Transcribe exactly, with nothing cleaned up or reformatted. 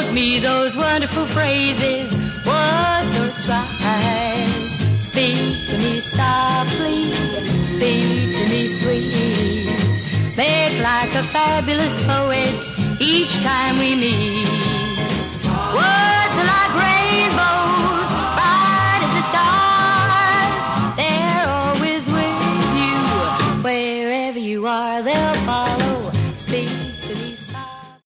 me those wonderful phrases once or twice. Speak to me softly, speak to me sweet. Make like a fabulous poet each time we meet.